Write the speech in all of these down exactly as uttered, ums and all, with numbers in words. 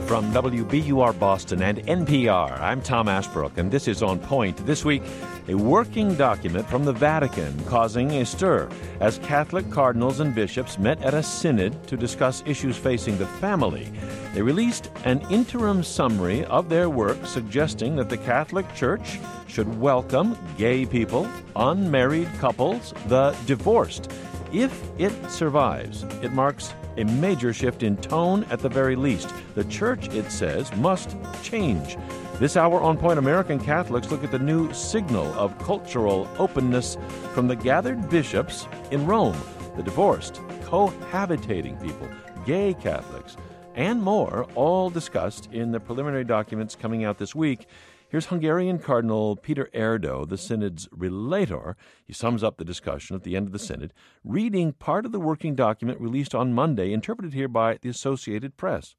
From W B U R Boston and N P R, I'm Tom Ashbrook, and this is On Point. This week, a working document from the Vatican causing a stir as Catholic cardinals and bishops met at a synod to discuss issues facing the family. They released an interim summary of their work suggesting that the Catholic Church should welcome gay people, unmarried couples, the divorced. If it survives, it marks a major shift in tone at the very least. The Church, it says, must change. This hour on Point, American Catholics look at the new signal of cultural openness from the gathered bishops in Rome, the divorced, cohabitating people, gay Catholics, and more, all discussed in the preliminary documents coming out this week. Here's Hungarian Cardinal Peter Erdo, the Synod's relator. He sums up the discussion at the end of the Synod, reading part of the working document released on Monday, interpreted here by the Associated Press.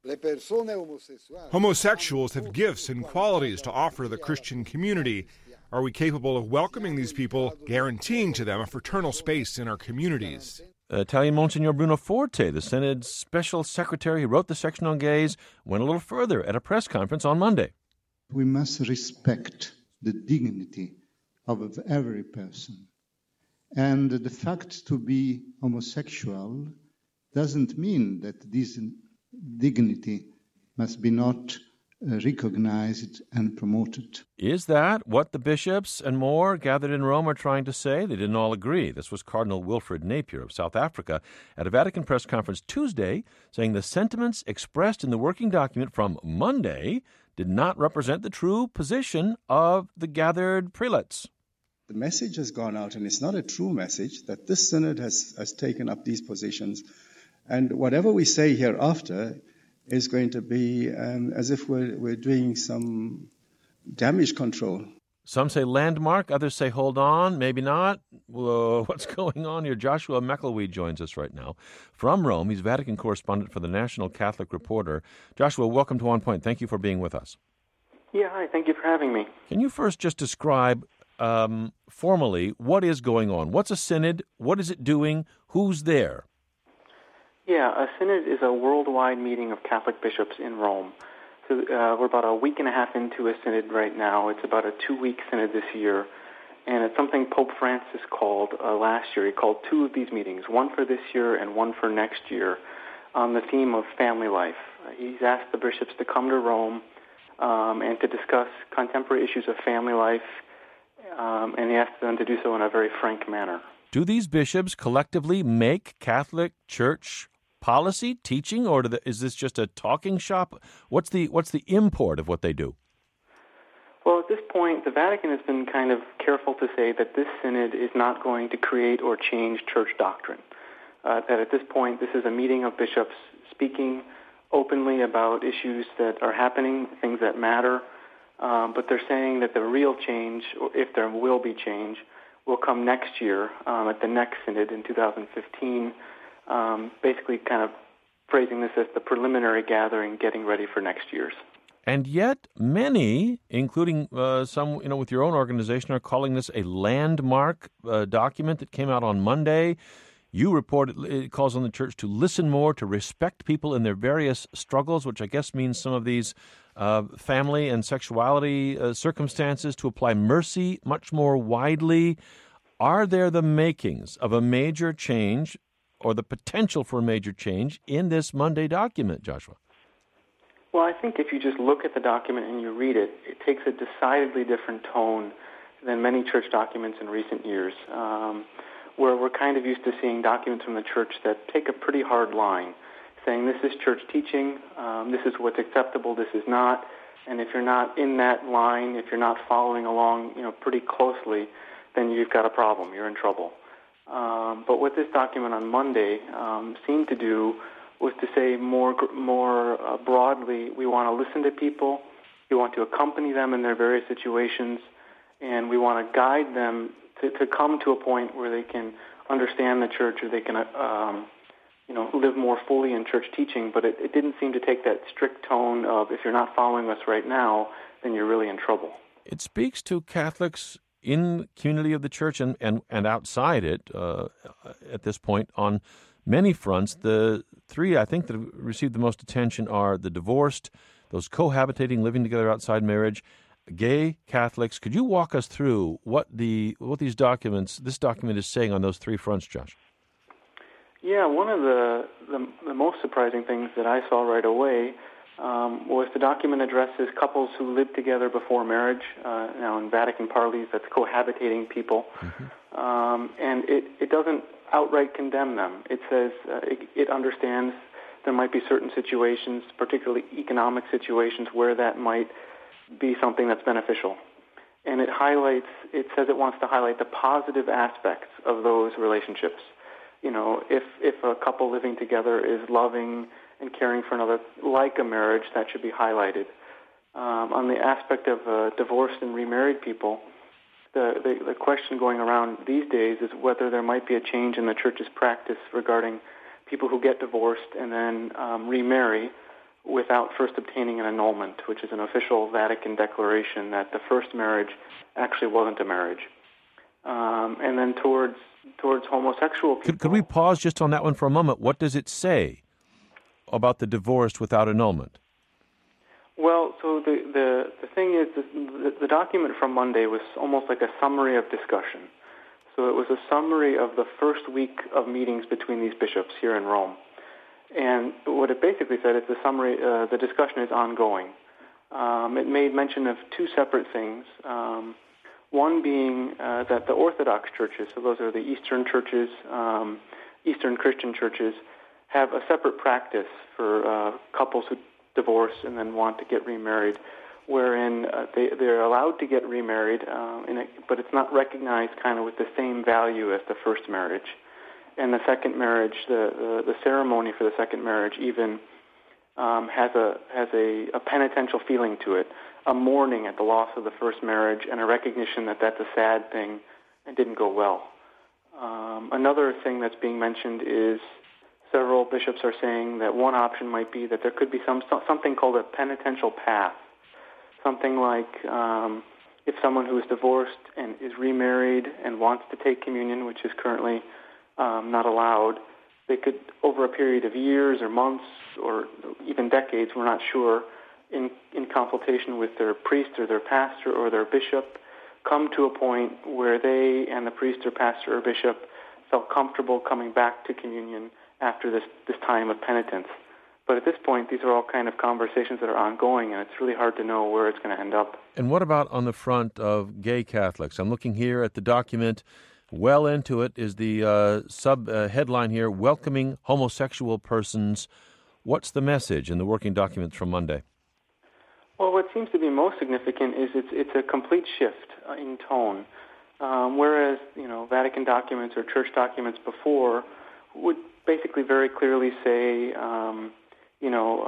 Homosexuals have gifts and qualities to offer the Christian community. Are we capable of welcoming these people, guaranteeing to them a fraternal space in our communities? Italian Monsignor Bruno Forte, the Synod's special secretary who wrote the section on gays, went a little further at a press conference on Monday. We must respect the dignity of every person. And the fact to be homosexual doesn't mean that this dignity must be not recognized and promoted. Is that what the bishops and more gathered in Rome are trying to say? They didn't all agree. This was Cardinal Wilfred Napier of South Africa at a Vatican press conference Tuesday, saying the sentiments expressed in the working document from Monday did not represent the true position of the gathered prelates. The message has gone out, and it's not a true message, that this synod has, has taken up these positions. And whatever we say hereafter is going to be um, as if we're, we're doing some damage control. Some say landmark, others say hold on, maybe not. Whoa, what's going on here? Joshua McElwee joins us right now from Rome. He's Vatican correspondent for the National Catholic Reporter. Joshua, welcome to On Point. Thank you for being with us. Yeah, hi. Thank you for having me. Can you first just describe um, formally what is going on? What's a synod? What is it doing? Who's there? Yeah, a synod is a worldwide meeting of Catholic bishops in Rome. So uh, we're about a week and a half into a synod right now. It's about a two-week synod this year, and it's something Pope Francis called uh, last year. He called two of these meetings, one for this year and one for next year, on the theme of family life. Uh, he's asked the bishops to come to Rome um, and to discuss contemporary issues of family life, um, and he asked them to do so in a very frank manner. Do these bishops collectively make Catholic Church policy, teaching, or do the, is this just a talking shop? What's the what's the import of what they do? Well, at this point, the Vatican has been kind of careful to say that this synod is not going to create or change church doctrine. Uh, that at this point, this is a meeting of bishops speaking openly about issues that are happening, things that matter, um, but they're saying that the real change, or if there will be change, will come next year um, at the next synod in two thousand fifteen. Um, basically kind of phrasing this as the preliminary gathering, getting ready for next year's. And yet many, including uh, some, you know, with your own organization, are calling this a landmark uh, document that came out on Monday. You report it, it calls on the Church to listen more, to respect people in their various struggles, which I guess means some of these uh, family and sexuality uh, circumstances, to apply mercy much more widely. Are there the makings of a major change or the potential for a major change in this Monday document, Joshua? Well, I think if you just look at the document and you read it, it takes a decidedly different tone than many church documents in recent years, um, where we're kind of used to seeing documents from the church that take a pretty hard line, saying this is church teaching, um, this is what's acceptable, this is not, and if you're not in that line, if you're not following along, you know, pretty closely, then you've got a problem, you're in trouble. Um, but what this document on Monday um, seemed to do was to say more more uh, broadly, we want to listen to people, we want to accompany them in their various situations, and we want to guide them to, to come to a point where they can understand the church, or they can um, you know, live more fully in church teaching. But it, it didn't seem to take that strict tone of, if you're not following us right now, then you're really in trouble. It speaks to Catholics in community of the church and, and, and outside it uh, at this point on many fronts. The three, I think, that have received the most attention are the divorced, those cohabitating, living together outside marriage, gay, Catholics. Could you walk us through what the what these documents, this document is saying on those three fronts, Josh? Yeah, one of the, the, the most surprising things that I saw right away um, was the document addresses couples who lived together before marriage. Uh, now, in Vatican parlance, that's cohabitating people. Mm-hmm. Um, and it, it doesn't outright condemn them. It says uh, it, it understands there might be certain situations, particularly economic situations, where that might be something that's beneficial. And it highlights, it says it wants to highlight the positive aspects of those relationships. You know, if, if a couple living together is loving and caring for another like a marriage, that should be highlighted. Um, on the aspect of uh, divorced and remarried people, the, the, the question going around these days is whether there might be a change in the Church's practice regarding people who get divorced and then um, remarry without first obtaining an annulment, which is an official Vatican declaration that the first marriage actually wasn't a marriage. Um, and then towards towards homosexual people. Could, could we pause just on that one for a moment? What does it say about the divorced without annulment? Well, so the, the, the thing is, the, the document from Monday was almost like a summary of discussion. So it was a summary of the first week of meetings between these bishops here in Rome. And what it basically said is the summary, uh, the discussion is ongoing. Um, it made mention of two separate things. Um, one being uh, that the Orthodox churches, so those are the Eastern churches, um, Eastern Christian churches, have a separate practice for uh, couples who divorce and then want to get remarried, wherein uh, they, they're allowed to get remarried, uh, in a, but it's not recognized kind of with the same value as the first marriage. And the second marriage, the, the, the ceremony for the second marriage even um, has a has a, a penitential feeling to it, a mourning at the loss of the first marriage and a recognition that that's a sad thing and didn't go well. Um, another thing that's being mentioned is several bishops are saying that one option might be that there could be some something called a penitential path, something like um, if someone who is divorced and is remarried and wants to take communion, which is currently um, not allowed, they could, over a period of years or months or even decades, we're not sure, in, in consultation with their priest or their pastor or their bishop, come to a point where they and the priest or pastor or bishop felt comfortable coming back to communion after this, this time of penitence. But at this point, these are all kind of conversations that are ongoing, and it's really hard to know where it's going to end up. And what about on the front of gay Catholics? I'm looking here at the document. Well into it is the uh, sub-headline uh, here, Welcoming Homosexual Persons. What's the message in the working documents from Monday? Well, what seems to be most significant is it's, it's a complete shift uh, in tone. Um, whereas, you know, Vatican documents or church documents before would basically very clearly say, um, you know,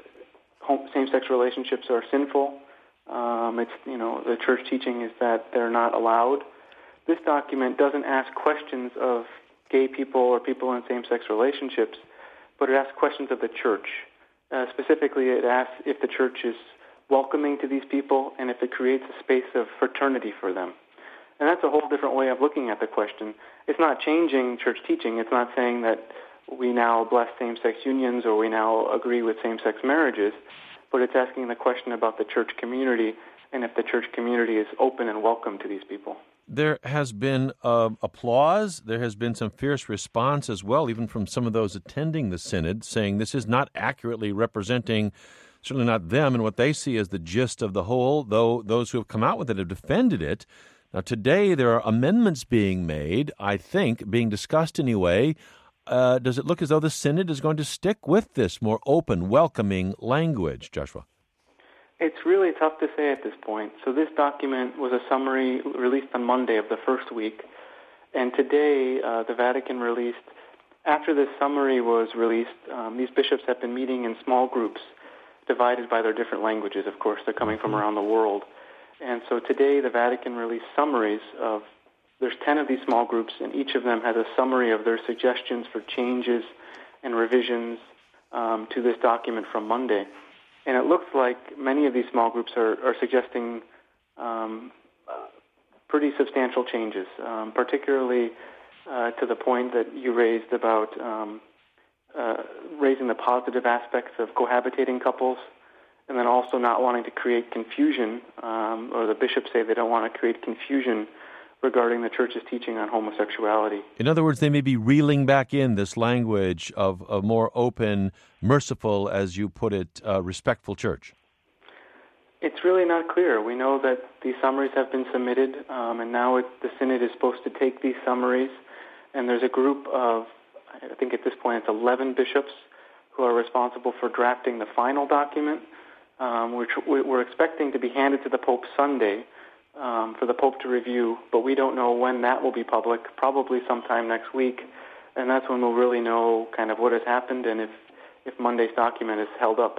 uh, same-sex relationships are sinful. Um, it's, you know, the church teaching is that they're not allowed. This document doesn't ask questions of gay people or people in same-sex relationships, but it asks questions of the church. Uh, specifically, it asks if the church is welcoming to these people and if it creates a space of fraternity for them. And that's a whole different way of looking at the question. It's not changing church teaching. It's not saying that we now bless same-sex unions or we now agree with same-sex marriages, but it's asking the question about the church community and if the church community is open and welcome to these people. There has been uh, applause. There has been some fierce response as well, even from some of those attending the synod, saying this is not accurately representing, certainly not them and what they see as the gist of the whole, though those who have come out with it have defended it. Now, today there are amendments being made, I think, being discussed anyway. Uh, does it look as though the synod is going to stick with this more open, welcoming language, Joshua? It's really tough to say at this point. So this document was a summary released on Monday of the first week, and today uh, the Vatican released, after this summary was released, um, these bishops have been meeting in small groups, divided by their different languages, of course. They're coming from around the world. And so today the Vatican released summaries of, there's ten of these small groups, and each of them has a summary of their suggestions for changes and revisions um, to this document from Monday. And it looks like many of these small groups are, are suggesting um, uh, pretty substantial changes, um, particularly uh, to the point that you raised about um, uh, raising the positive aspects of cohabitating couples, and then also not wanting to create confusion, um, or the bishops say they don't want to create confusion regarding the church's teaching on homosexuality. In other words, they may be reeling back in this language of a more open, merciful, as you put it, uh, respectful church. It's really not clear. We know that these summaries have been submitted, um, and now it, the Synod is supposed to take these summaries, and there's a group of, I think at this point it's eleven bishops who are responsible for drafting the final document, um, which we're expecting to be handed to the Pope Sunday um, for the Pope to review, but we don't know when that will be public, probably sometime next week, and that's when we'll really know kind of what has happened and if, if Monday's document is held up.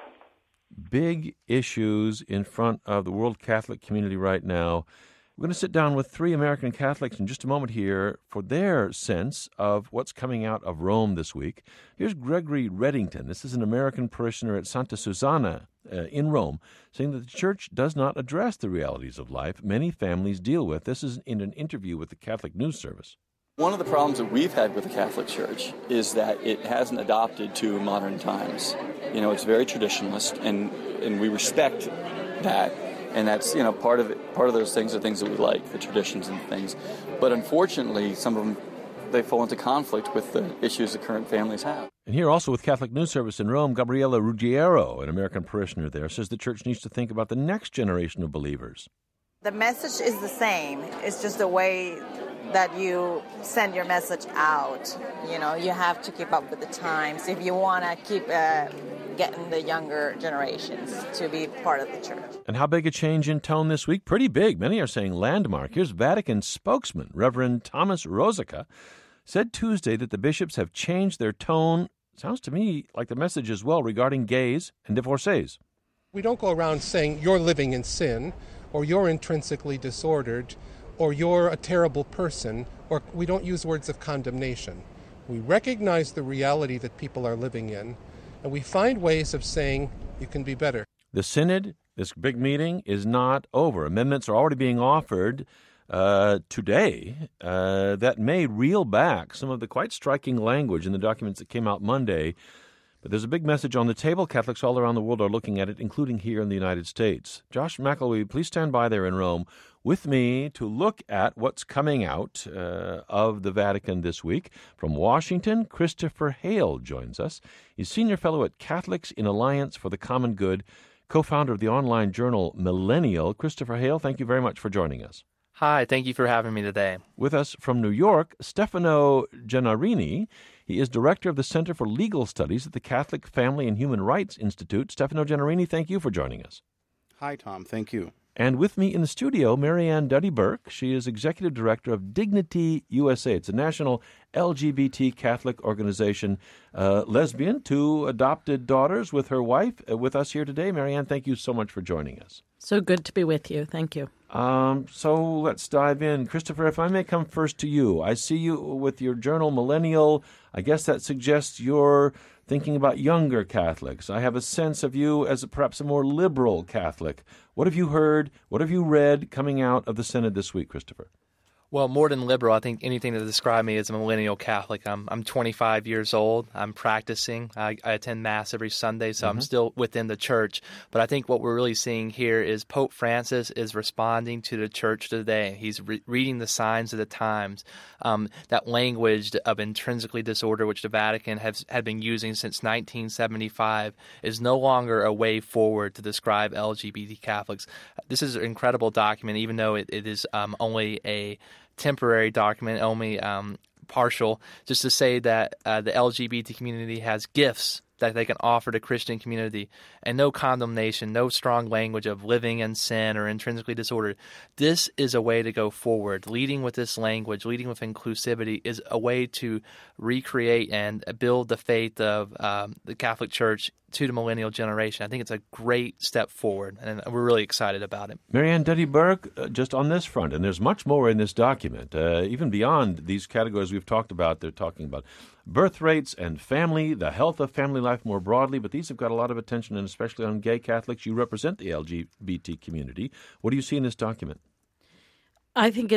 Big issues in front of the world Catholic community right now. We're going to sit down with three American Catholics in just a moment here for their sense of what's coming out of Rome this week. Here's Gregory Reddington. This is an American parishioner at Santa Susanna uh, in Rome, saying that the Church does not address the realities of life many families deal with. This is in an interview with the Catholic News Service. One of the problems that we've had with the Catholic Church is that it hasn't adopted to modern times. You know, it's very traditionalist, and, and we respect that. And that's, you know, part of it, part of those things are things that we like, the traditions and things. But unfortunately, some of them, they fall into conflict with the issues that current families have. And here also with Catholic News Service in Rome, Gabriela Ruggiero, an American parishioner there, says the Church needs to think about the next generation of believers. The message is the same. It's just the way that you send your message out. You know, you have to keep up with the times if you want to keep uh, getting the younger generations to be part of the church. And how big a change in tone this week? Pretty big. Many are saying landmark. Here's Vatican spokesman, Reverend Thomas Rosica, said Tuesday that the bishops have changed their tone. Sounds to me like the message as well regarding gays and divorcees. We don't go around saying you're living in sin, or you're intrinsically disordered, or you're a terrible person, or we don't use words of condemnation. We recognize the reality that people are living in, and we find ways of saying you can be better. The Synod, this big meeting, is not over. Amendments are already being offered uh, today uh, that may reel back some of the quite striking language in the documents that came out Monday. But there's a big message on the table. Catholics all around the world are looking at it, including here in the United States. Josh McElwee, please stand by there in Rome with me to look at what's coming out uh, of the Vatican this week. From Washington, Christopher Hale joins us. He's senior fellow at Catholics in Alliance for the Common Good, co-founder of the online journal Millennial. Christopher Hale, thank you very much for joining us. Hi, thank you for having me today. With us from New York, Stefano Gennarini. He is director of the Center for Legal Studies at the Catholic Family and Human Rights Institute. Stefano Gennarini, thank you for joining us. Hi, Tom. Thank you. And with me in the studio, Marianne Duddy-Burke. She is executive director of Dignity U S A. It's a national L G B T Catholic organization. Uh, lesbian, two adopted daughters with her wife. Uh, with us here today. Marianne, thank you so much for joining us. So good to be with you. Thank you. Um, so let's dive in. Christopher, if I may come first to you. I see you with your journal Millennial. I guess that suggests you're thinking about younger Catholics. I have a sense of you as a, perhaps a more liberal Catholic. What have you heard? What have you read coming out of the Synod this week, Christopher? Well, more than liberal, I think anything to describe me as a millennial Catholic. I'm I'm twenty-five years old. I'm practicing. I, I attend Mass every Sunday, so mm-hmm. I'm still within the church. But I think what we're really seeing here is Pope Francis is responding to the church today. He's re- reading the signs of the times. Um, that language of intrinsically disordered, which the Vatican has had been using since nineteen seventy-five, is no longer a way forward to describe L G B T Catholics. This is an incredible document, even though it, it is um, only a temporary document, only um, partial, just to say that uh, the L G B T community has gifts that they can offer the Christian community, and no condemnation, no strong language of living in sin or intrinsically disordered. This is a way to go forward. Leading with this language, leading with inclusivity, is a way to recreate and build the faith of um, the Catholic Church to the millennial generation. I think it's a great step forward, and we're really excited about it. Marianne Duddy-Burke, uh, just on this front, and there's much more in this document, uh, even beyond these categories we've talked about. They're talking about birth rates and family, the health of family life more broadly, but these have got a lot of attention, and especially on gay Catholics. You represent the L G B T community. What do you see in this document? I think it's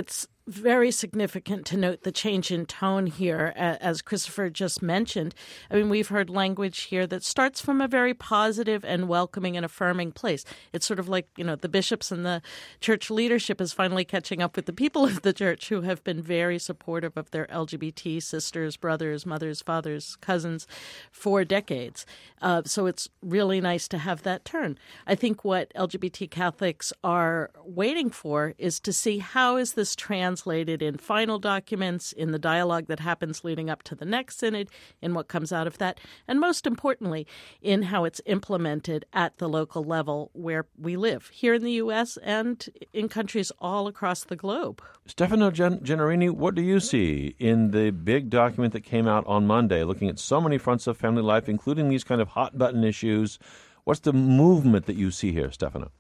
very significant to note the change in tone here, as Christopher just mentioned. I mean, we've heard language here that starts from a very positive and welcoming and affirming place. It's sort of like, you know, the bishops and the church leadership is finally catching up with the people of the church who have been very supportive of their L G B T sisters, brothers, mothers, fathers, cousins for decades. Uh, so it's really nice to have that turn. I think what L G B T Catholics are waiting for is to see how is this translated in final documents, in the dialogue that happens leading up to the next synod, in what comes out of that, and most importantly, in how it's implemented at the local level where we live, here in the U S and in countries all across the globe. Stefano Gen- Gennarini, what do you see in the big document that came out on Monday, looking at so many fronts of family life, including these kind of hot-button issues? What's the movement that you see here, Stefano?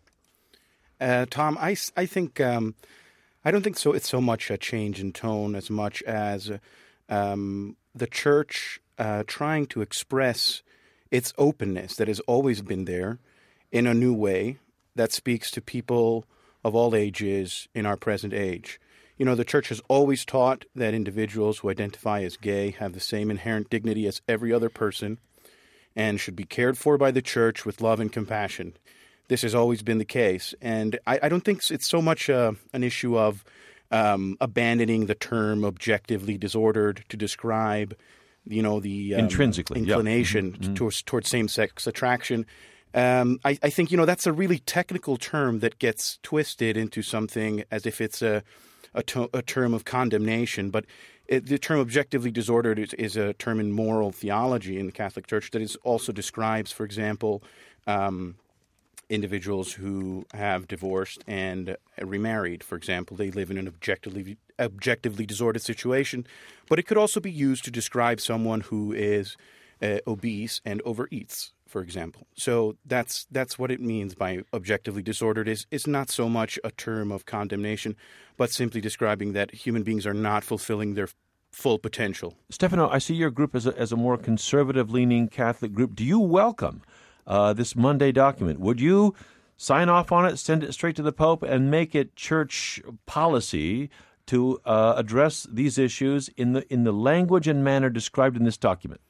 Uh, Tom, I, I think... Um, I don't think so. It's so much a change in tone as much as um, the church uh, trying to express its openness that has always been there in a new way that speaks to people of all ages in our present age. You know, the church has always taught that individuals who identify as gay have the same inherent dignity as every other person and should be cared for by the church with love and compassion. This has always been the case. And I, I don't think it's so much uh, an issue of um, abandoning the term objectively disordered to describe, you know, the um, intrinsically inclination yeah. mm-hmm. towards, towards same-sex attraction. Um, I, I think, you know, that's a really technical term that gets twisted into something as if it's a, a, to- a term of condemnation. But it, the term objectively disordered is, is a term in moral theology in the Catholic Church that is also describes, for example, um, individuals who have divorced and remarried. For example, they live in an objectively objectively disordered situation, but it could also be used to describe someone who is uh, obese and overeats, for example. So that's that's what it means by objectively disordered. Is is not so much a term of condemnation, but simply describing that human beings are not fulfilling their full potential. Stefano, I see your group as a, as a more conservative-leaning Catholic group. Do you welcome Uh, this Monday document? Would you sign off on it, send it straight to the Pope, and make it church policy to uh, address these issues in the in the language and manner described in this document?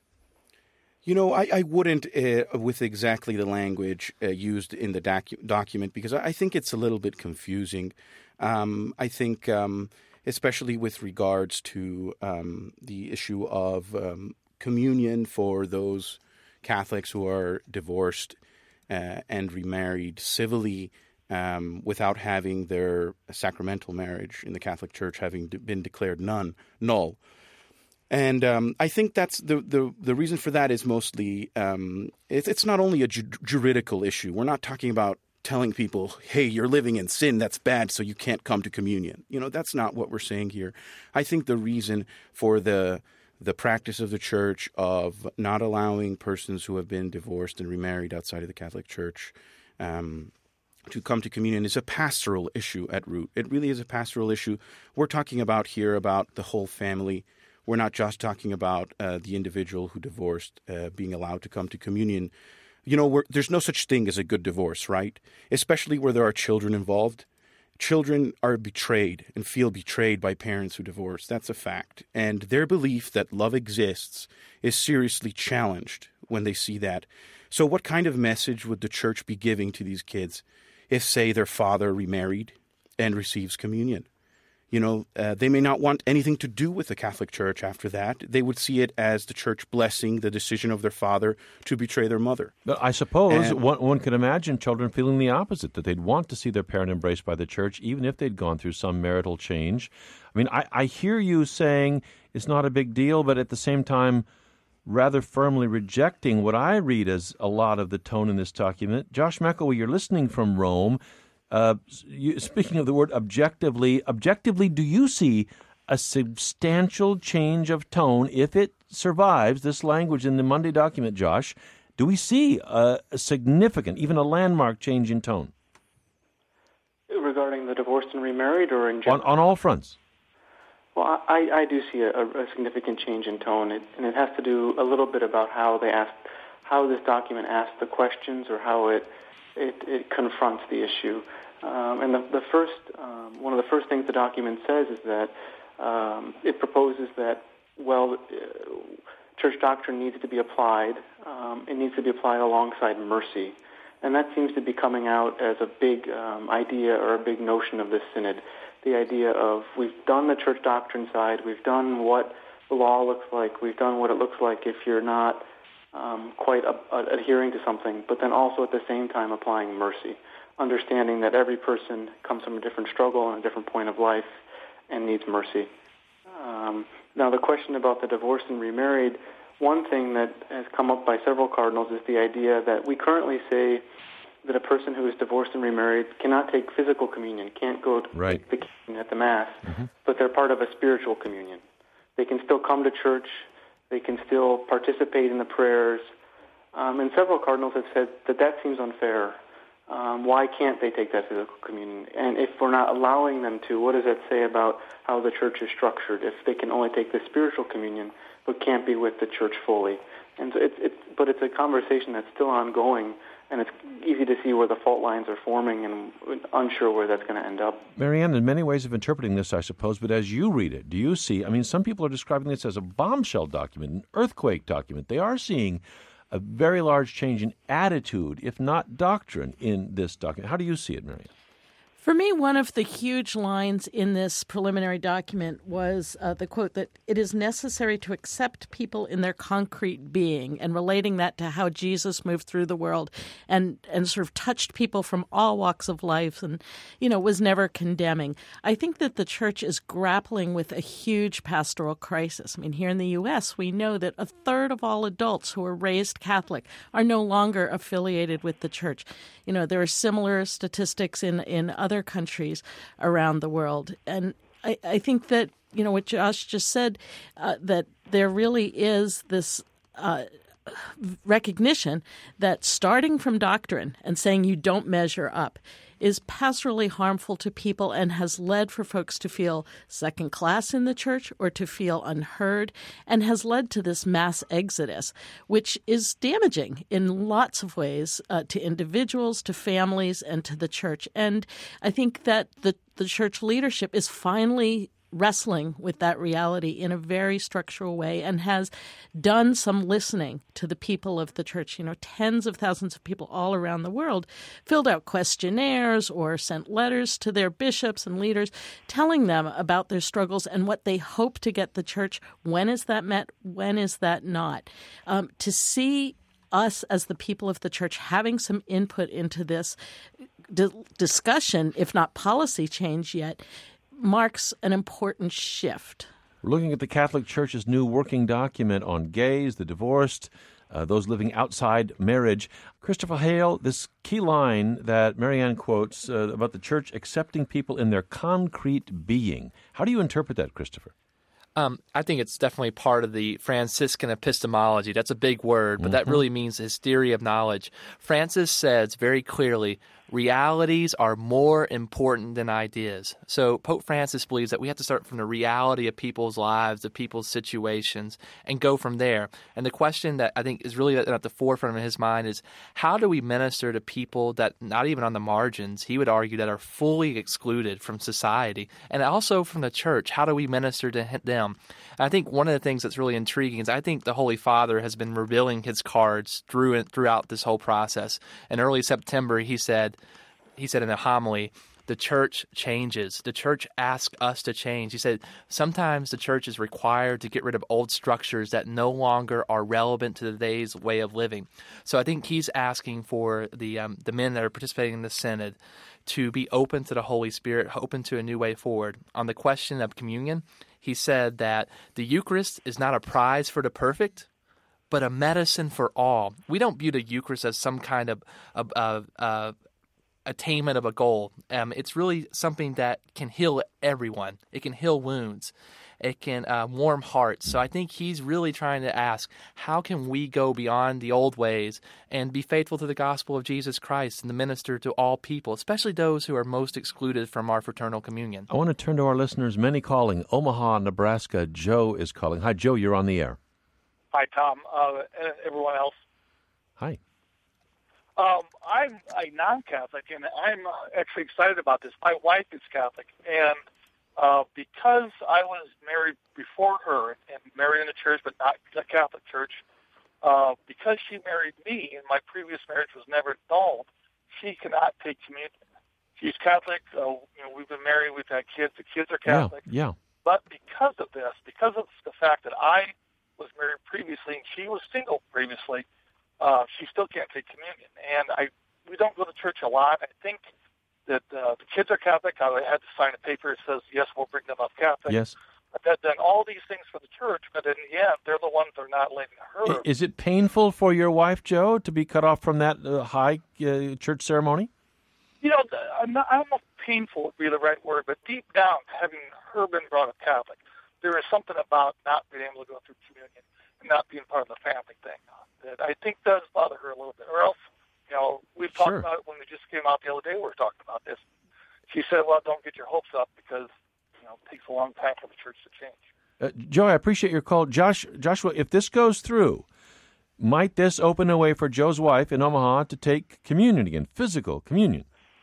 You know, I, I wouldn't uh, with exactly the language uh, used in the docu- document because I think it's a little bit confusing. Um, I think, um, especially with regards to um, the issue of um, communion for those Catholics who are divorced uh, and remarried civilly um, without having their sacramental marriage in the Catholic Church having de- been declared none, null. And um, I think that's the, the the reason for that is mostly um, it, it's not only a ju- juridical issue. We're not talking about telling people, hey, you're living in sin, that's bad, so you can't come to communion. You know, that's not what we're saying here. I think the reason for the the practice of the Church of not allowing persons who have been divorced and remarried outside of the Catholic Church um, to come to communion is a pastoral issue at root. It really is a pastoral issue. We're talking about here about the whole family. We're not just talking about uh, the individual who divorced uh, being allowed to come to communion. You know, we're, there's no such thing as a good divorce, right? Especially where there are children involved. Children are betrayed and feel betrayed by parents who divorce. That's a fact. And their belief that love exists is seriously challenged when they see that. So what kind of message would the church be giving to these kids if, say, their father remarried and receives communion? You know, uh, they may not want anything to do with the Catholic Church after that. They would see it as the church blessing the decision of their father to betray their mother. But I suppose and, one, one could imagine children feeling the opposite, that they'd want to see their parent embraced by the church, even if they'd gone through some marital change. I mean, I, I hear you saying it's not a big deal, but at the same time, rather firmly rejecting what I read as a lot of the tone in this document. Josh McElwee, you're listening from Rome. Uh, you, speaking of the word objectively, objectively, do you see a substantial change of tone if it survives this language in the Monday document, Josh? Do we see a, a significant, even a landmark change in tone? Regarding the divorced and remarried or in general? On, on all fronts. Well, I, I do see a, a significant change in tone, it, and it has to do a little bit about how they ask, how this document asks the questions or how it It, it confronts the issue. Um, and the, the first, um, one of the first things the document says is that um, it proposes that, well, uh, church doctrine needs to be applied. Um, it needs to be applied alongside mercy. And that seems to be coming out as a big um, idea or a big notion of this synod. The idea of we've done the church doctrine side, we've done what the law looks like, we've done what it looks like if you're not um, quite a, a, adhering to something, but then also at the same time applying mercy, understanding that every person comes from a different struggle and a different point of life and needs mercy. Um, now, the question about the divorced and remarried, one thing that has come up by several cardinals is the idea that we currently say that a person who is divorced and remarried cannot take physical communion, can't go to right. the communion at the Mass, mm-hmm. but they're part of a spiritual communion. They can still come to church, they can still participate in the prayers, um, and several cardinals have said that that seems unfair. Um, why can't they take that physical communion? And if we're not allowing them to, what does that say about how the church is structured? If they can only take the spiritual communion but can't be with the church fully, and so it's, it's but it's a conversation that's still ongoing, and it's easy to see where the fault lines are forming, and unsure where that's going to end up. Marianne, in many ways of interpreting this, I suppose, but as you read it, do you see? I mean, some people are describing this as a bombshell document, an earthquake document. They are seeing a very large change in attitude, if not doctrine, in this document. How do you see it, Marianne? For me, one of the huge lines in this preliminary document was uh, the quote that it is necessary to accept people in their concrete being, and relating that to how Jesus moved through the world and, and sort of touched people from all walks of life and, you know, was never condemning. I think that the church is grappling with a huge pastoral crisis. I mean, here in the U S, we know that a third of all adults who are raised Catholic are no longer affiliated with the church. You know, there are similar statistics in, in other countries around the world. And I, I think that, you know, what Josh just said, uh, that there really is this uh, recognition that starting from doctrine and saying you don't measure up is pastorally harmful to people and has led for folks to feel second class in the church or to feel unheard, and has led to this mass exodus, which is damaging in lots of ways uh, to individuals, to families, and to the church. And I think that the, the church leadership is finally wrestling with that reality in a very structural way and has done some listening to the people of the church. You know, tens of thousands of people all around the world filled out questionnaires or sent letters to their bishops and leaders telling them about their struggles and what they hope to get the church. When is that met? When is that not? Um, to see us as the people of the church having some input into this d- discussion, if not policy change yet, marks an important shift. We're looking at the Catholic Church's new working document on gays, the divorced, uh, those living outside marriage. Christopher Hale, this key line that Marianne quotes uh, about the church accepting people in their concrete being. How do you interpret that, Christopher? Um, I think it's definitely part of the Franciscan epistemology. That's a big word, but mm-hmm. that really means his theory of knowledge. Francis says very clearly, realities are more important than ideas. So Pope Francis believes that we have to start from the reality of people's lives, of people's situations, and go from there. And the question that I think is really at the forefront of his mind is, how do we minister to people that, not even on the margins, he would argue, that are fully excluded from society, and also from the church? How do we minister to them? And I think one of the things that's really intriguing is I think the Holy Father has been revealing his cards through throughout this whole process. In early September, he said, He said in a homily, the church changes. The church asks us to change. He said sometimes the church is required to get rid of old structures that no longer are relevant to today's way of living. So I think he's asking for the um, the men that are participating in the synod to be open to the Holy Spirit, open to a new way forward. On the question of communion, he said that the Eucharist is not a prize for the perfect, but a medicine for all. We don't view the Eucharist as some kind of of, of, of attainment of a goal. Um, it's really something that can heal everyone. It can heal wounds. It can uh, warm hearts. So I think he's really trying to ask, how can we go beyond the old ways and be faithful to the gospel of Jesus Christ and to minister to all people, especially those who are most excluded from our fraternal communion? I want to turn to our listeners, many calling. Omaha, Nebraska, Joe is calling. Hi, Joe, you're on the air. Hi, Tom. Uh, everyone else. Hi. Um, I'm a non-Catholic, and I'm uh, actually excited about this. My wife is Catholic, and uh, because I was married before her and married in the church, but not the Catholic church, uh, because she married me and my previous marriage was never annulled, she cannot take communion. She's Catholic. Uh, you know, we've been married. We've had kids. The kids are Catholic. Yeah, yeah. But because of this, because of the fact that I was married previously and she was single previously, uh, she still can't take communion. And I, we don't go to church a lot. I think that uh, the kids are Catholic. I had to sign a paper that says, yes, we'll bring them up Catholic. Yes. I've had done all these things for the church, but in the end, they're the ones that are not letting her. Is it painful for your wife, Joe, to be cut off from that uh, high uh, church ceremony? You know, I'm not, I don't know if painful would be the right word, but deep down, having her been brought up Catholic, there is something about not being able to go through communion and not being part of the family thing that I think does bother her a little bit. Or else, you know, we've talked Sure. about it when we just came out the other day. We were talking about this. She said, well, don't get your hopes up because, you know, it takes a long time for the church to change. Uh, Joe, I appreciate your call. Josh, Joshua, if this goes through, might this open a way for Joe's wife in Omaha to take communion again, physical communion?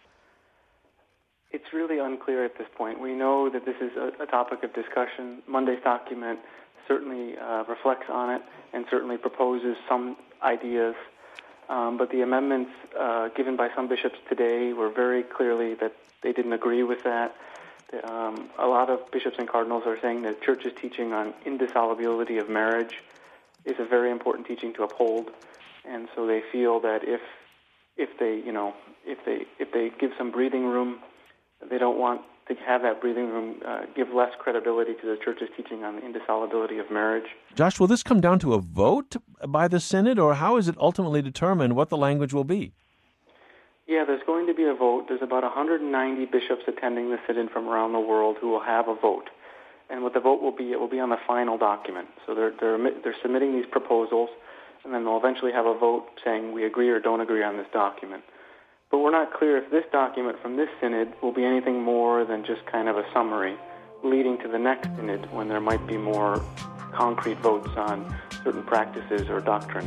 It's really unclear at this point. We know that this is a, a topic of discussion. Monday's document certainly uh, reflects on it and certainly proposes some ideas. Um, but the amendments uh, given by some bishops today were very clearly that they didn't agree with that. The, um, a lot of bishops and cardinals are saying that Church's teaching on indissolubility of marriage is a very important teaching to uphold, and so they feel that if if they you know if they if they give some breathing room, they don't want to have that breathing room uh, give less credibility to the Church's teaching on the indissolubility of marriage. Josh, will this come down to a vote by the Synod, or how is it ultimately determined what the language will be? Yeah, there's going to be a vote. There's about one hundred ninety bishops attending the Synod from around the world who will have a vote. And what the vote will be, it will be on the final document. So they're, they're, they're submitting these proposals, and then they'll eventually have a vote saying we agree or don't agree on this document. But we're not clear if this document from this Synod will be anything more than just kind of a summary leading to the next Synod when there might be more concrete votes on certain practices or doctrines.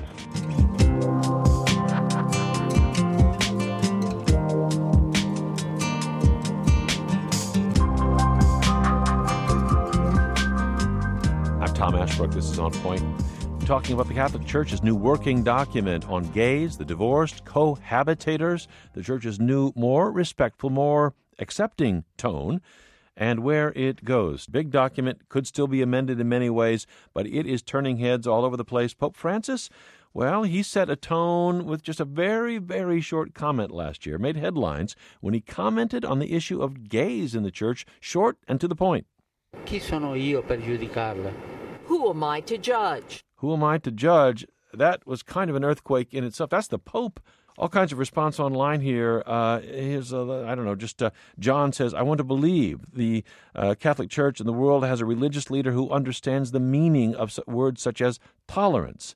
I'm Tom Ashbrook. This is On Point. Talking about the Catholic Church's new working document on gays, the divorced, cohabitators, the Church's new, more respectful, more accepting tone, and where it goes. Big document, could still be amended in many ways, but it is turning heads all over the place. Pope Francis, well, he set a tone with just a very, very short comment last year, made headlines when he commented on the issue of gays in the Church, short and to the point. Chi sono io per giudicarla? Who am I to judge? Who am I to judge? That was kind of an earthquake in itself. That's the Pope. All kinds of response online here. Uh, here's, uh, I don't know, just uh, John says, I want to believe the uh, Catholic Church in the world has a religious leader who understands the meaning of words such as tolerance.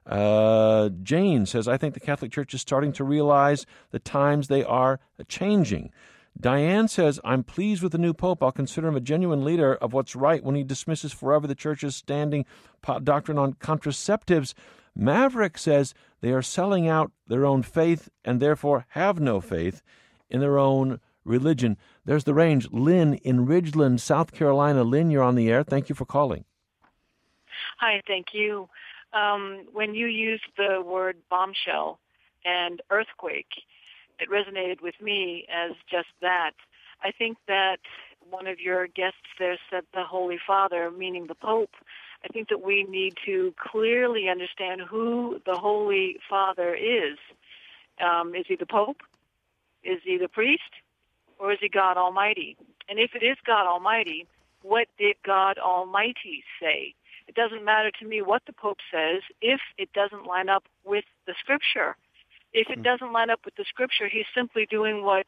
Uh, Jane says, I think the Catholic Church is starting to realize the times they are changing. Diane says, I'm pleased with the new Pope. I'll consider him a genuine leader of what's right when he dismisses forever the Church's standing doctrine on contraceptives. Maverick says they are selling out their own faith and therefore have no faith in their own religion. There's the range. Lynn in Ridgeland, South Carolina. Lynn, you're on the air. Thank you for calling. Hi, thank you. Um, when you used the word bombshell and earthquake, it resonated with me as just that. I think that one of your guests there said the Holy Father, meaning the Pope. I think that we need to clearly understand who the Holy Father is. Um, is he the Pope? Is he the priest? Or is he God Almighty? And if it is God Almighty, what did God Almighty say? It doesn't matter to me what the Pope says if it doesn't line up with the Scripture. If it doesn't line up with the Scripture, he's simply doing what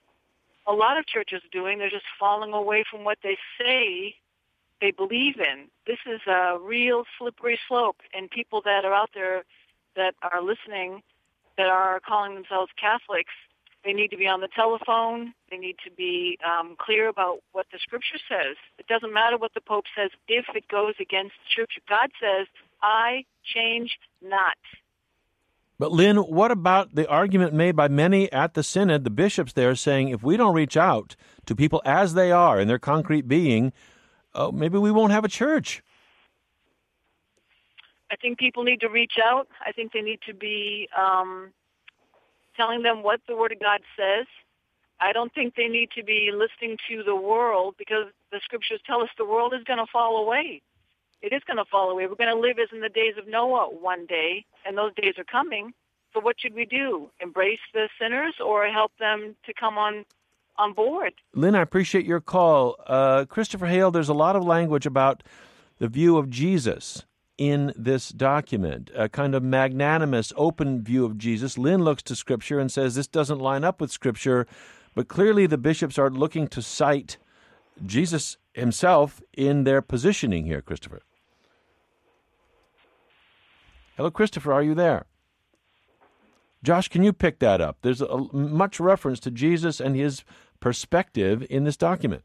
a lot of churches are doing. They're just falling away from what they say they believe in. This is a real slippery slope, and people that are out there that are listening, that are calling themselves Catholics, they need to be on the telephone. They need to be um, clear about what the Scripture says. It doesn't matter what the Pope says if it goes against the Scripture. God says, I change not. But Lynn, what about the argument made by many at the Synod, the bishops there, saying if we don't reach out to people as they are in their concrete being, oh, maybe we won't have a church? I think people need to reach out. I think they need to be um, telling them what the Word of God says. I don't think they need to be listening to the world, because the Scriptures tell us the world is going to fall away. It is going to fall away. We're going to live as in the days of Noah one day, and those days are coming. So what should we do? Embrace the sinners or help them to come on on board? Lynn, I appreciate your call. Uh, Christopher Hale, there's a lot of language about the view of Jesus in this document, a kind of magnanimous, open view of Jesus. Lynn looks to Scripture and says this doesn't line up with Scripture, but clearly the bishops are looking to cite Jesus himself in their positioning here, Christopher. Hello, Christopher, are you there? Josh, can you pick that up? There's a, much reference to Jesus and his perspective in this document.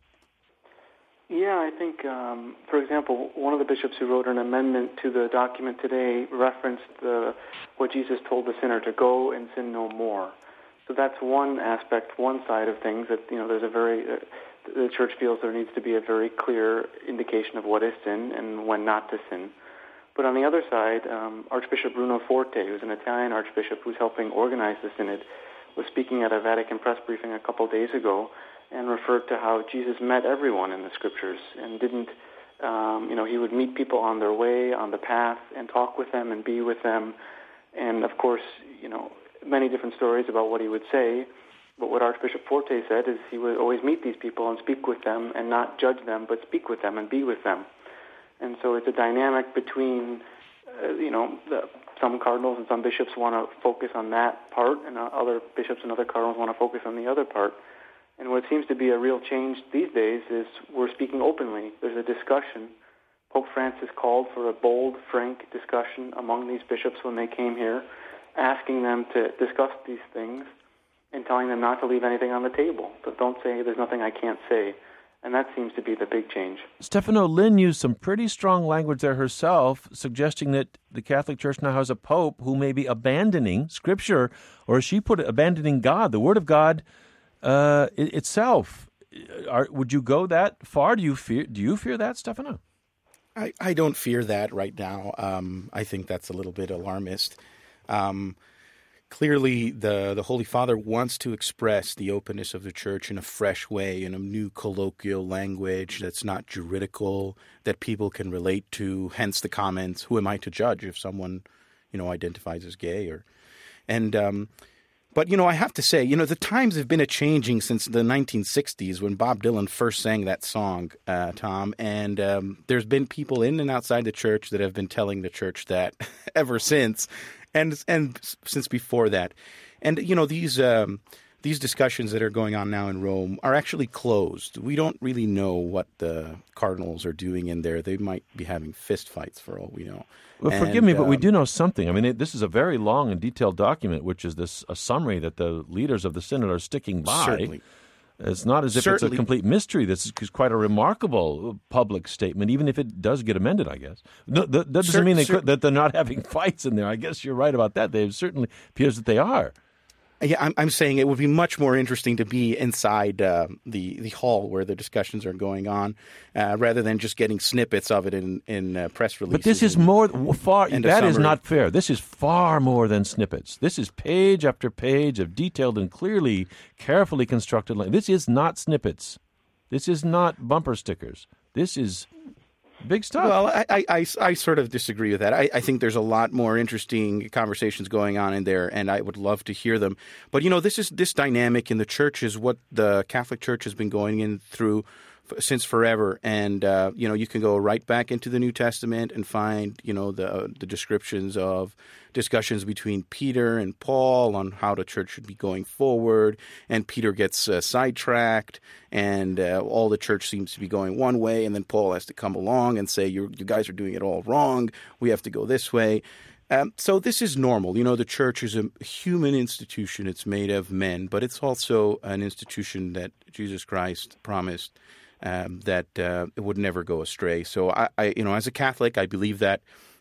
Yeah, I think, um, for example, one of the bishops who wrote an amendment to the document today referenced the, what Jesus told the sinner, to go and sin no more. So that's one aspect, one side of things, that, you know, there's a very, uh, the church feels there needs to be a very clear indication of what is sin and when not to sin. But on the other side, um, Archbishop Bruno Forte, who's an Italian archbishop who's helping organize the synod, was speaking at a Vatican press briefing a couple days ago and referred to how Jesus met everyone in the Scriptures and didn't, um, you know, he would meet people on their way, on the path, and talk with them and be with them. And, of course, you know, many different stories about what he would say. But what Archbishop Forte said is he would always meet these people and speak with them and not judge them, but speak with them and be with them. And so it's a dynamic between, uh, you know, the, some cardinals and some bishops want to focus on that part, and uh, other bishops and other cardinals want to focus on the other part. And what seems to be a real change these days is we're speaking openly. There's a discussion. Pope Francis called for a bold, frank discussion among these bishops when they came here, asking them to discuss these things and telling them not to leave anything on the table. But don't say there's nothing I can't say. And that seems to be the big change. Stefano, Lynn used some pretty strong language there herself, suggesting that the Catholic Church now has a pope who may be abandoning Scripture, or as she put it, abandoning God, the Word of God uh, itself. Are, would you go that far? Do you fear? Do you fear that, Stefano? I, I don't fear that right now. Um, I think that's a little bit alarmist. Um, Clearly, the, the Holy Father wants to express the openness of the Church in a fresh way, in a new colloquial language that's not juridical, that people can relate to, hence the comments, who am I to judge if someone, you know, identifies as gay? or, and um, But, you know, I have to say, you know, the times have been a-changing since the nineteen sixties when Bob Dylan first sang that song, uh, Tom, and um, there's been people in and outside the Church that have been telling the Church that ever since. And and since before that, and you know these um, these discussions that are going on now in Rome are actually closed. We don't really know what the cardinals are doing in there. They might be having fistfights for all we know. Well, and, forgive me, but um, we do know something. I mean, it, this is a very long and detailed document, which is this a summary that the leaders of the synod are sticking by. Certainly. It's not as if Certainly. it's a complete mystery. This is quite a remarkable public statement, even if it does get amended, I guess. No, that, that doesn't Cer- mean they cer- could, that they're not having fights in there. I guess you're right about that. They certainly appears that they are. Yeah, I'm, I'm saying it would be much more interesting to be inside uh, the the hall where the discussions are going on, uh, rather than just getting snippets of it in in uh, press releases. But this is more far. and a That is summary. not fair. This is far more than snippets. This is page after page of detailed and clearly, carefully constructed language. This is not snippets. This is not bumper stickers. This is big stuff. Well, I, I, I, I sort of disagree with that. I, I think there's a lot more interesting conversations going on in there, and I would love to hear them. But, you know, this is this dynamic in the church is what the Catholic Church has been going in through f- since forever. And, uh, you know, you can go right back into the New Testament and find, you know, the, uh, the descriptions of discussions between Peter and Paul on how the church should be going forward, and Peter gets uh, sidetracked, and uh, all the church seems to be going one way, and then Paul has to come along and say, you you guys are doing it all wrong, we have to go this way. Um, so this is normal. You know, the church is a human institution. It's made of men, but it's also an institution that Jesus Christ promised um, that uh, it would never go astray. So I, I, you know, as a Catholic, I believe that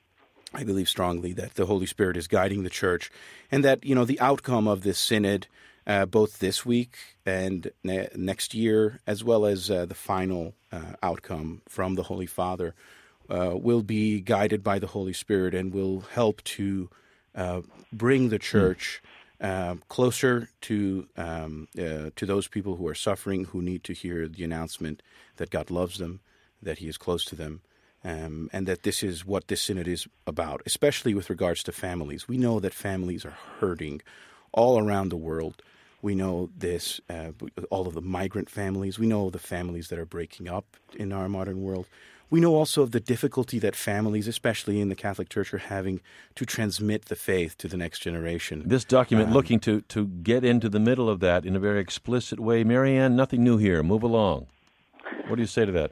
I believe strongly that the Holy Spirit is guiding the church, and that, you know, the outcome of this synod, uh, both this week and ne- next year, as well as uh, the final uh, outcome from the Holy Father, uh, will be guided by the Holy Spirit and will help to uh, bring the church uh, closer to um, uh, to those people who are suffering, who need to hear the announcement that God loves them, that He is close to them. Um, and that this is what this synod is about, especially with regards to families. We know that families are hurting all around the world. We know this, uh, all of the migrant families. We know the families that are breaking up in our modern world. We know also of the difficulty that families, especially in the Catholic Church, are having to transmit the faith to the next generation. This document Um, looking to, to get into the middle of that in a very explicit way. Marianne, nothing new here. Move along. What do you say to that?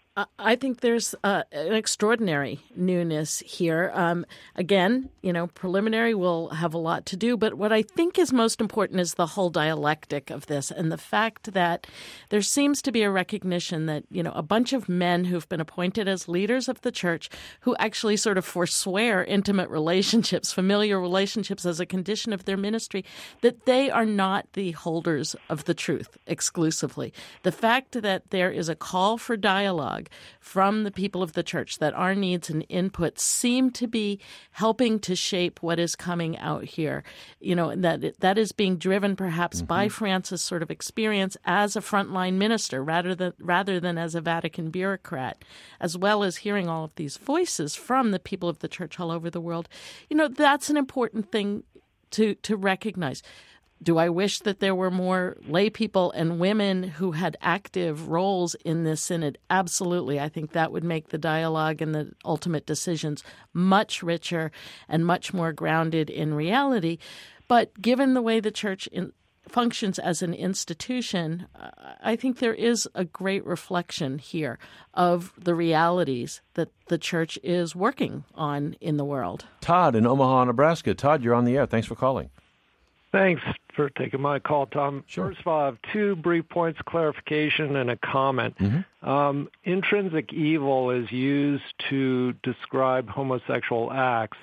I think there's uh, an extraordinary newness here. Um, again, you know, preliminary will have a lot to do, but what I think is most important is the whole dialectic of this and the fact that there seems to be a recognition that, you know, a bunch of men who've been appointed as leaders of the church who actually sort of forswear intimate relationships, familiar relationships as a condition of their ministry, that they are not the holders of the truth exclusively. The fact that there is a call for dialogue from the people of the church, that our needs and input seem to be helping to shape what is coming out here. You know, that that is being driven perhaps mm-hmm. by Francis' sort of experience as a frontline minister rather than rather than as a Vatican bureaucrat, as well as hearing all of these voices from the people of the church all over the world. You know, that's an important thing to to recognize. Do I wish that there were more lay people and women who had active roles in this synod? Absolutely. I think that would make the dialogue and the ultimate decisions much richer and much more grounded in reality. But given the way the church in, functions as an institution, I think there is a great reflection here of the realities that the church is working on in the world. Todd in Omaha, Nebraska. Todd, you're on the air. Thanks for calling. Thanks for taking my call, Tom. Sure. First of all, I have two brief points of clarification and a comment. Mm-hmm. Um, intrinsic evil is used to describe homosexual acts.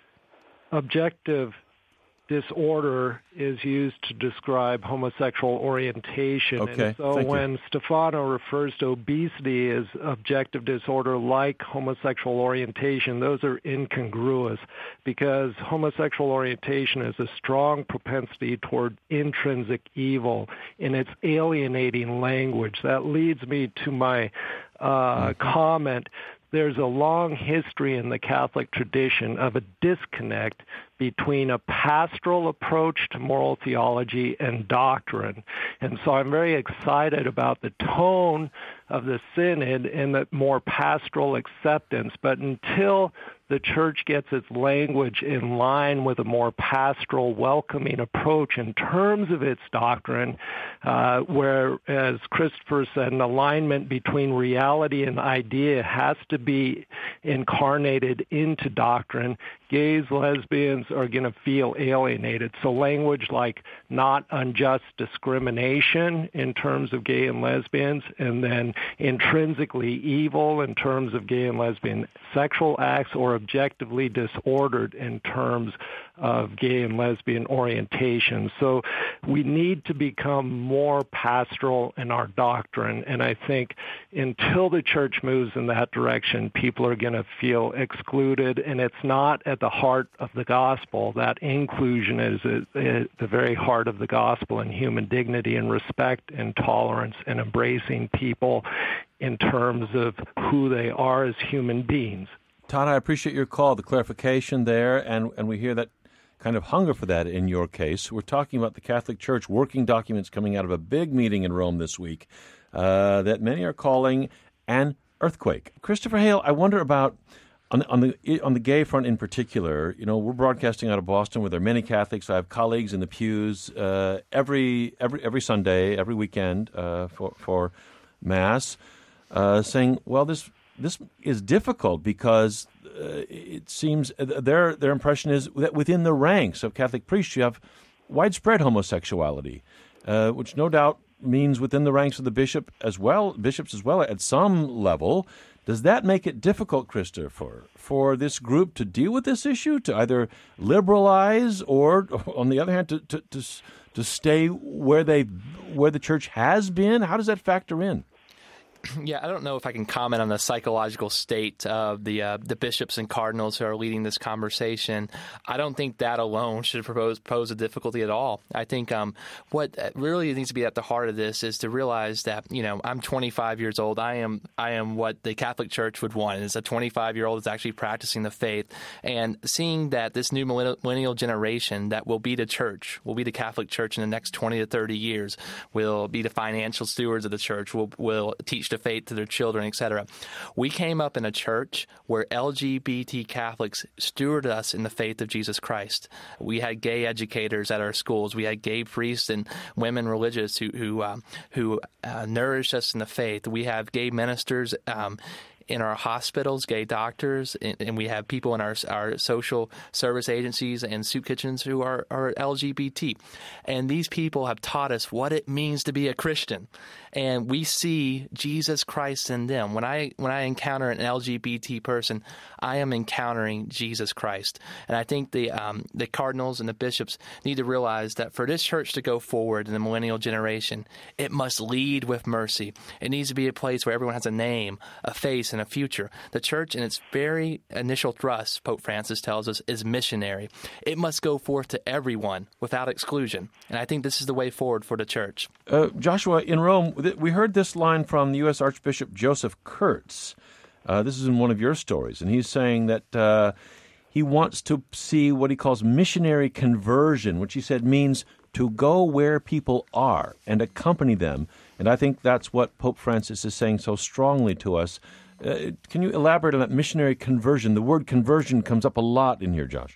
Objective disorder is used to describe homosexual orientation. Okay, and so thank when you. Stefano refers to obesity as objective disorder like homosexual orientation, those are incongruous because homosexual orientation is a strong propensity toward intrinsic evil in its alienating language. That leads me to my uh, comment. There's a long history in the Catholic tradition of a disconnect between a pastoral approach to moral theology and doctrine. And so I'm very excited about the tone of the synod and the more pastoral acceptance. But until the church gets its language in line with a more pastoral, welcoming approach in terms of its doctrine, uh, where, as Christopher said, an alignment between reality and idea has to be incarnated into doctrine, gays, lesbians are going to feel alienated. So language like not unjust discrimination in terms of gay and lesbians, and then intrinsically evil in terms of gay and lesbian sexual acts, or objectively disordered in terms of gay and lesbian orientation. So we need to become more pastoral in our doctrine, and I think until the church moves in that direction, people are going to feel excluded, and it's not at the heart of the gospel. That inclusion is at the very heart of the gospel, and human dignity and respect and tolerance and embracing people in terms of who they are as human beings. Todd, I appreciate your call, the clarification there, and, and we hear that kind of hunger for that in your case. We're talking about the Catholic Church working documents coming out of a big meeting in Rome this week uh, that many are calling an earthquake. Christopher Hale, I wonder about, on the, on the on the gay front in particular, you know, we're broadcasting out of Boston where there are many Catholics. I have colleagues in the pews uh, every every every Sunday, every weekend uh, for, for Mass, uh, saying, well, this this is difficult because uh, it seems their their impression is that within the ranks of Catholic priests you have widespread homosexuality, uh, which no doubt means within the ranks of the bishop as well, bishops as well at some level. Does that make it difficult, Krista, for, for this group to deal with this issue, to either liberalize or, on the other hand, to to to, to stay where they where the church has been? How does that factor in? Yeah, I don't know if I can comment on the psychological state of the uh, the bishops and cardinals who are leading this conversation. I don't think that alone should pose, pose a difficulty at all. I think um, what really needs to be at the heart of this is to realize that, you know, I'm twenty-five years old. I am I am what the Catholic Church would want, is a twenty-five-year-old that's actually practicing the faith, and seeing that this new millennial generation that will be the church, will be the Catholic Church in the next twenty to thirty years, will be the financial stewards of the church, will will teach the faith to their children, et cetera. We came up in a church where L G B T Catholics stewarded us in the faith of Jesus Christ. We had gay educators at our schools. We had gay priests and women religious who who um, who uh, nourished us in the faith. We have gay ministers um, in our hospitals, gay doctors, and, and we have people in our our social service agencies and soup kitchens who are, are L G B T. And these people have taught us what it means to be a Christian. And we see Jesus Christ in them. When I when I encounter an L G B T person, I am encountering Jesus Christ. And I think the um, the cardinals and the bishops need to realize that for this church to go forward in the millennial generation, it must lead with mercy. It needs to be a place where everyone has a name, a face, and a future. The church, in its very initial thrust, Pope Francis tells us, is missionary. It must go forth to everyone without exclusion. And I think this is the way forward for the church. Uh, Joshua, in Rome, we heard this line from the U S Archbishop Joseph Kurtz. Uh, this is in one of your stories, and he's saying that uh, he wants to see what he calls missionary conversion, which he said means to go where people are and accompany them. And I think that's what Pope Francis is saying so strongly to us. Uh, can you elaborate on that missionary conversion? The word conversion comes up a lot in here, Josh.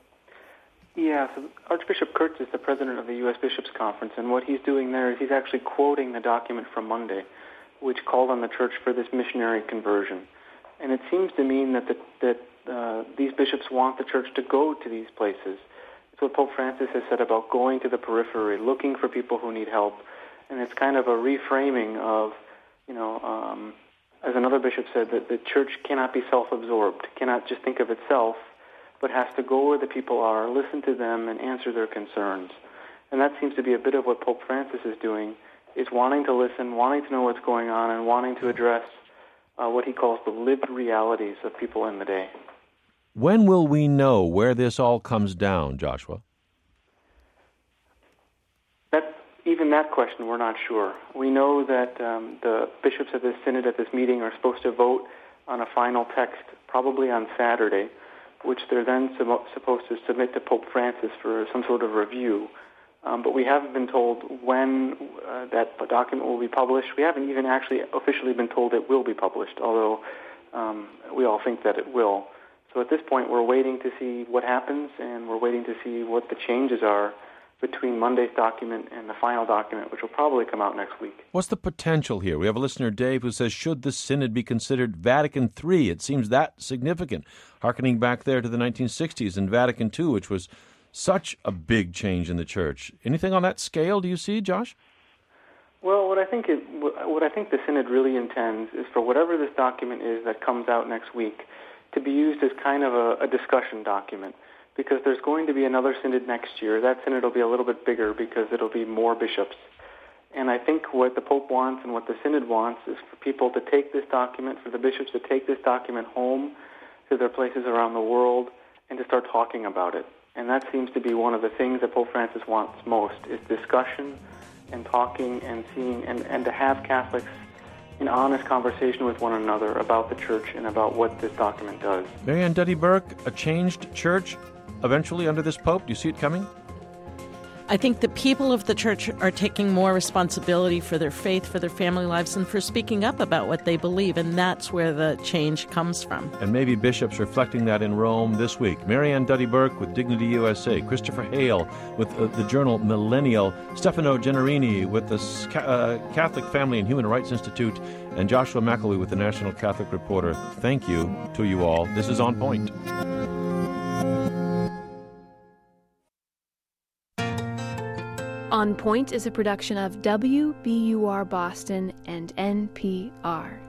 Yeah, so Archbishop Kurtz is the president of the U S Bishops' Conference, and what he's doing there is he's actually quoting the document from Monday, which called on the church for this missionary conversion. And it seems to mean that the, that uh, these bishops want the church to go to these places. It's what Pope Francis has said about going to the periphery, looking for people who need help. And it's kind of a reframing of, you know, um, as another bishop said, that the church cannot be self-absorbed, cannot just think of itself, but has to go where the people are, listen to them, and answer their concerns. And that seems to be a bit of what Pope Francis is doing, is wanting to listen, wanting to know what's going on, and wanting to address uh, what he calls the lived realities of people in the day. When will we know where this all comes down, Joshua? That, even that question, we're not sure. We know that um, the bishops of this synod at this meeting are supposed to vote on a final text probably on Saturday, which they're then sum- supposed to submit to Pope Francis for some sort of review. Um, but we haven't been told when uh, that document will be published. We haven't even actually officially been told it will be published, although um, we all think that it will. So at this point, we're waiting to see what happens, and we're waiting to see what the changes are between Monday's document and the final document, which will probably come out next week. What's the potential here? We have a listener, Dave, who says, should the synod be considered Vatican three? It seems that significant, hearkening back there to the nineteen sixties and Vatican two, which was such a big change in the church. Anything on that scale do you see, Josh? Well, what I think it, what I think the synod really intends is for whatever this document is that comes out next week to be used as kind of a, a discussion document, because there's going to be another synod next year. That synod will be a little bit bigger because it'll be more bishops. And I think what the Pope wants and what the synod wants is for people to take this document, for the bishops to take this document home to their places around the world and to start talking about it. And that seems to be one of the things that Pope Francis wants most, is discussion and talking and seeing, and, and to have Catholics in honest conversation with one another about the church and about what this document does. Marianne Duddy-Burke, a changed church eventually under this Pope? Do you see it coming? I think the people of the church are taking more responsibility for their faith, for their family lives, and for speaking up about what they believe, and that's where the change comes from. And maybe bishops reflecting that in Rome this week. Marianne Duddy-Burke with Dignity U S A, Christopher Hale with uh, the journal Millennial, Stefano Generini with the uh, Catholic Family and Human Rights Institute, and Joshua McElwee with the National Catholic Reporter. Thank you to you all. This is On Point. On Point is a production of W B U R Boston and N P R.